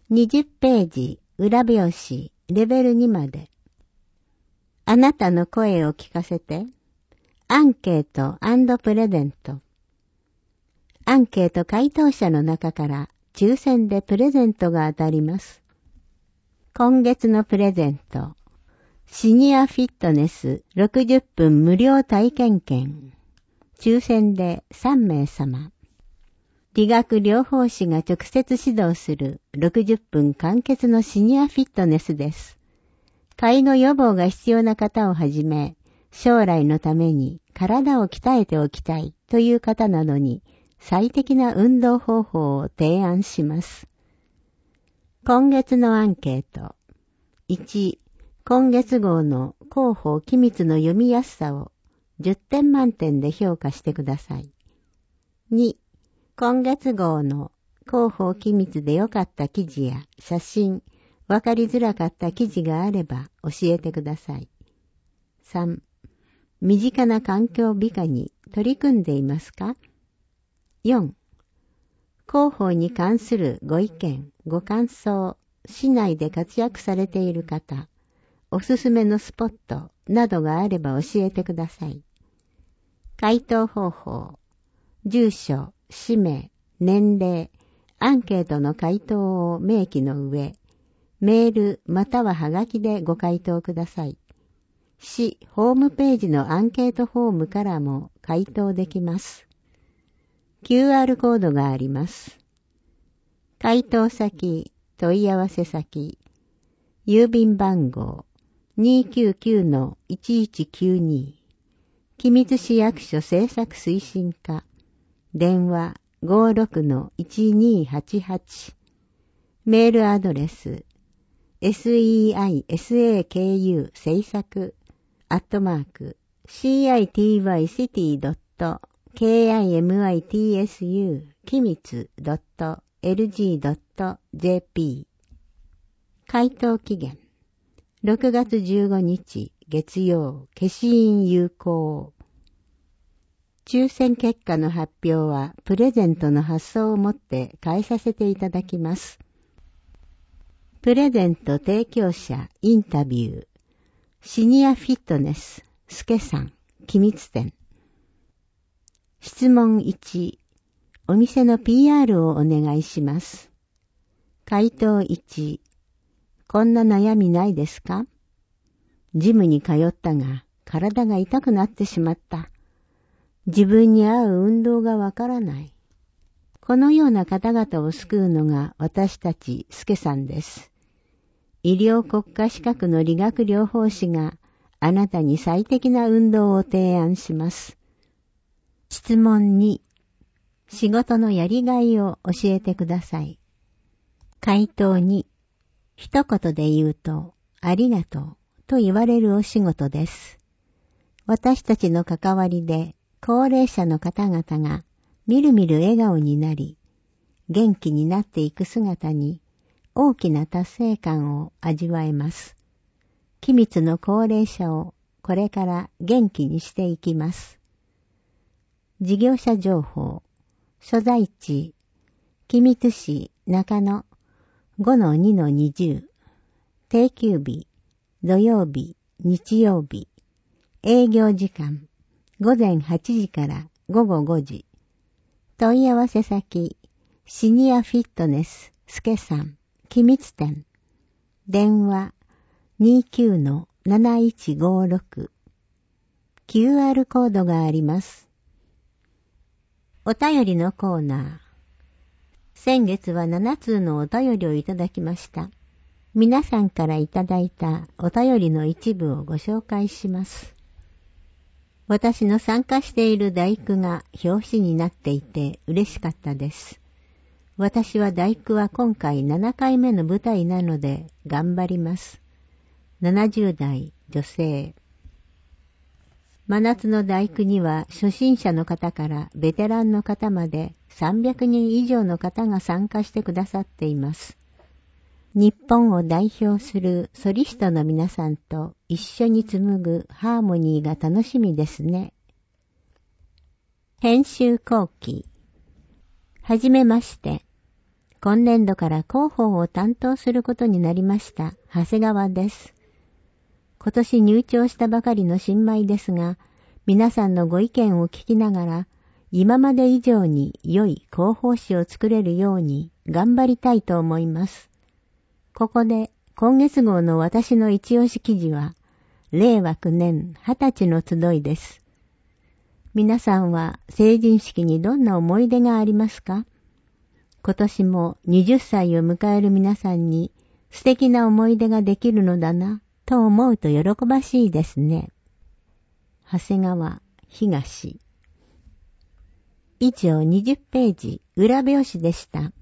20ページ、裏表紙、レベル2まで。あなたの声を聞かせて。アンケート&プレゼント。アンケート回答者の中から抽選でプレゼントが当たります。今月のプレゼント。シニアフィットネス60分無料体験券。抽選で3名様。理学療法士が直接指導する60分完結のシニアフィットネスです。介護予防が必要な方をはじめ、将来のために体を鍛えておきたいという方などに最適な運動方法を提案します。今月のアンケート。1、今月号の広報機密の読みやすさを10点満点で評価してください。2、今月号の広報機密で良かった記事や写真、わかりづらかった記事があれば教えてください。3、身近な環境美化に取り組んでいますか？ 4、広報に関するご意見、ご感想、市内で活躍されている方、おすすめのスポットなどがあれば教えてください。回答方法、住所、氏名、年齢、アンケートの回答を明記の上、メールまたははがきでご回答ください。市ホームページのアンケートフォームからも回答できます。QR コードがあります。回答先、問い合わせ先、郵便番号 299-1192 君津市役所政策推進課電話 56-1288 メールアドレス seisaku 制作@citycity.kimitsu 君津 .lg.jp 回答期限6月15日月曜消印有効。抽選結果の発表はプレゼントの発送をもって返させていただきます。プレゼント提供者インタビュー。シニアフィットネス、スケさん、君津店。質問1、お店の PR をお願いします。回答1、こんな悩みないですか？ジムに通ったが体が痛くなってしまった。自分に合う運動がわからない。このような方々を救うのが私たちスケさんです。医療国家資格の理学療法士があなたに最適な運動を提案します。質問2、仕事のやりがいを教えてください。回答2、一言で言うとありがとうと言われるお仕事です。私たちの関わりで高齢者の方々がみるみる笑顔になり、元気になっていく姿に大きな達成感を味わえます。君津の高齢者をこれから元気にしていきます。事業者情報、所在地、君津市中野 5-2-20、定休日、土曜日、日曜日、営業時間、午前8時から午後5時。問い合わせ先、シニアフィットネス、スケさん、君津店。電話、29-7156。QR コードがあります。お便りのコーナー。先月は7通のお便りをいただきました。皆さんからいただいたお便りの一部をご紹介します。私の参加している大工が表紙になっていて嬉しかったです。私は大工は今回7回目の舞台なので頑張ります。70代女性。真夏の大工には初心者の方からベテランの方まで300人以上の方が参加してくださっています。日本を代表するソリストの皆さんと一緒に紡ぐハーモニーが楽しみですね。編集後期。はじめまして。 今年度から広報を担当することになりました長谷川です。今年入庁したばかりの新米ですが、皆さんのご意見を聞きながら、今まで以上に良い広報誌を作れるように頑張りたいと思います。ここで今月号の私の一押し記事は、令和9年20歳の集いです。皆さんは成人式にどんな思い出がありますか？今年も20歳を迎える皆さんに素敵な思い出ができるのだなと思うと喜ばしいですね。長谷川東。以上20ページ裏表紙でした。